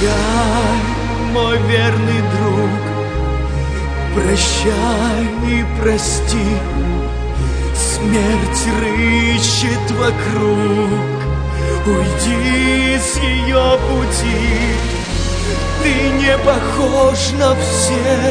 Прощай, мой верный друг, прощай и прости. Смерть рыщет вокруг, уйди с ее пути. Ты не похож на всех,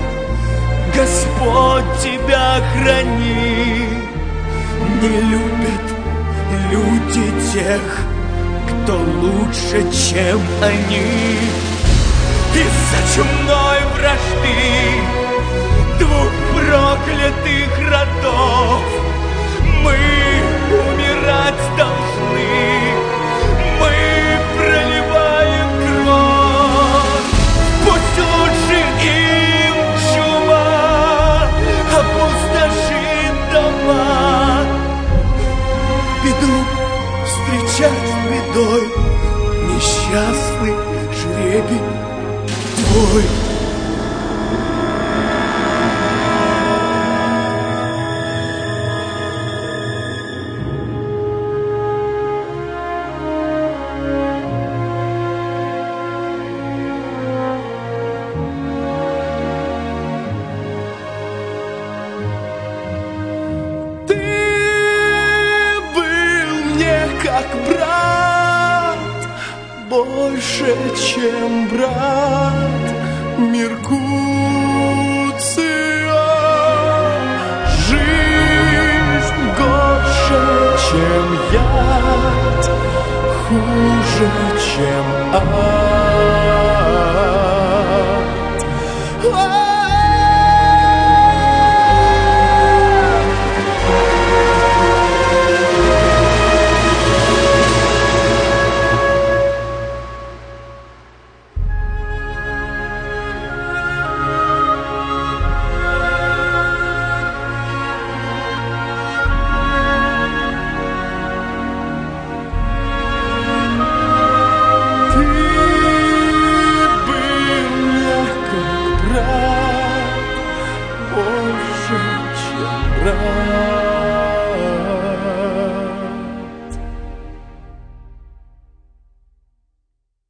Господь тебя храни. Не любят люди тех, кто лучше, чем они. Из-за чумной вражды двух проклятых родов мы умирать должны, мы проливаем кровь. Пусть лучше им чума опустошит дома. Беду встречать бедой, несчастный жребий твой. Как брат, больше, чем брат, Меркуция. Жизнь горше, чем яд, хуже, чем ад. Больше, чем брат.